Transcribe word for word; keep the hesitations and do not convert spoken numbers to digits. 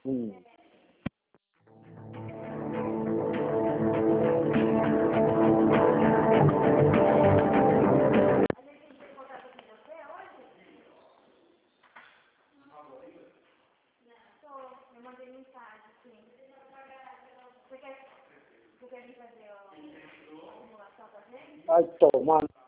Hum. Eu mandei mensagem, sim. Você quer, você quer vir fazer a simulação pra gente? Vai tomar.